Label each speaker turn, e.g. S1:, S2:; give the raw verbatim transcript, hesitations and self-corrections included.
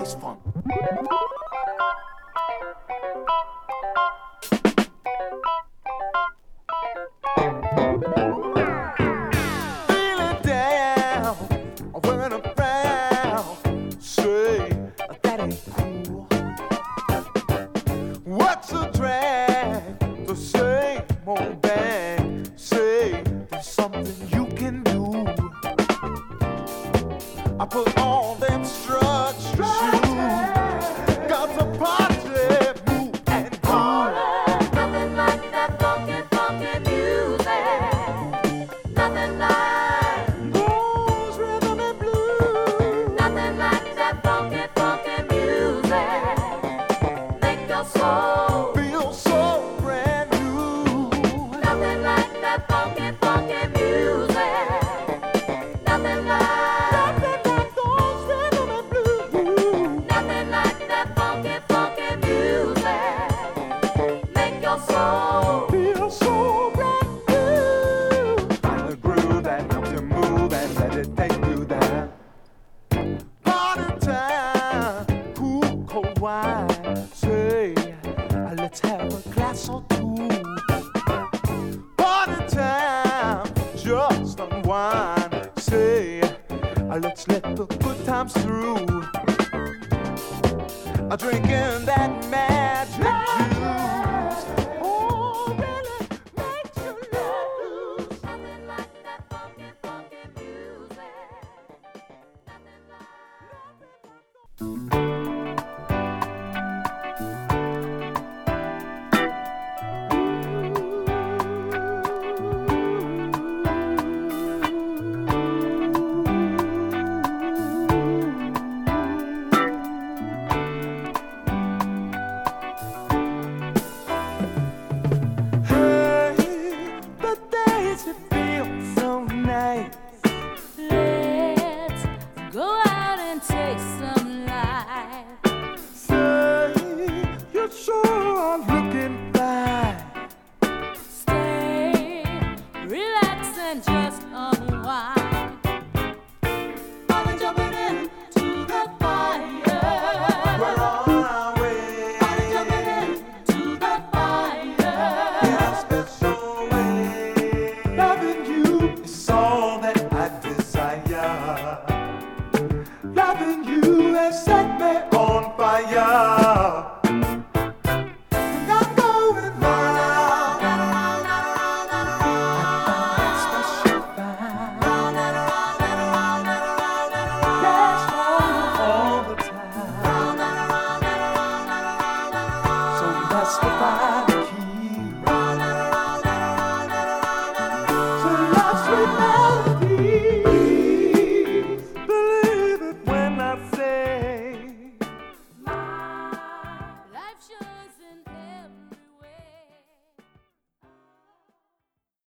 S1: bass funk. Feeling down when I'm frown, say that ain't cool. What's a drag? The same old bag. Say there's something you can do. I put on them strut shoes, got the party move and groove.
S2: Nothing like that funky, funky music. Nothing like
S1: Blues, rhythm and blues.
S2: nothing like that funky, funky music. Make your soul.
S1: Feel so brand new.
S2: Nothing like that funky, funky music. Nothing like
S1: Nothing like those rhythm and blues.
S2: nothing like that funky, funky music. Make your soul.
S1: Feel so brand new. Find the groove that helps you move and let it take you there. Party time, cool cold wine. Say, uh, let's have a glass or two. Party time, just unwind. Say, uh, let's let the good times through. Uh, drinking that magic juice. Oh, really makes you lose.
S2: Nothing like that funky, funky music. Nothing like
S1: Hey, the days it feels so nice.
S2: Let's go out and take some life.
S1: Say, you sure are looking fine.
S2: Stay, relax and just unwind.
S1: Body jumping into the fire. We're on our way.
S2: Body jumping into the fire.
S1: In a special way. Loving you is all that I desire. Loving you has set me on fire. And I'm going round and around and around and around. Special fire. Round and around and around and around and around. That's all, all the time. Round and around and around and around and around. So that's the fire.